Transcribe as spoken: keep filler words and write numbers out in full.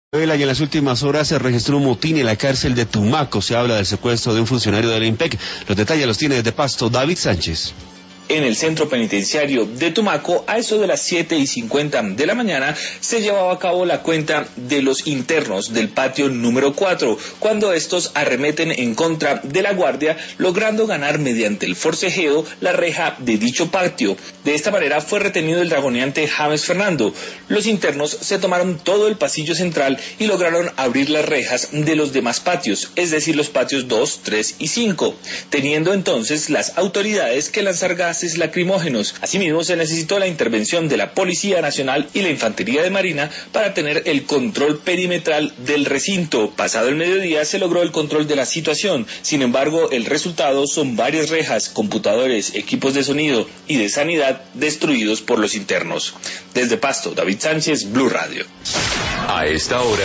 Y en las últimas horas se registró un motín en la cárcel de Tumaco. Se habla del secuestro de un funcionario de la IMPEC. Los detalles los tiene desde Pasto David Sánchez. En el centro penitenciario de Tumaco, a eso de las siete y cincuenta de la mañana, se llevaba a cabo la cuenta de los internos del patio número cuatro, cuando estos arremeten en contra de la guardia, logrando ganar mediante el forcejeo la reja de dicho patio. De esta manera fue retenido el dragoneante James Fernando. Los internos se tomaron todo el pasillo central y lograron abrir las rejas de los demás patios, es decir, los patios dos, tres y cinco, teniendo entonces las autoridades que lanzar gases lacrimógenos. Asimismo, se necesitó la intervención de la Policía Nacional y la Infantería de Marina para tener el control perimetral del recinto. Pasado el mediodía se logró el control de la situación. Sin embargo, el resultado son varias rejas, computadores, equipos de sonido y de sanidad destruidos por los internos. Desde Pasto, David Sánchez, Blue Radio. A esta hora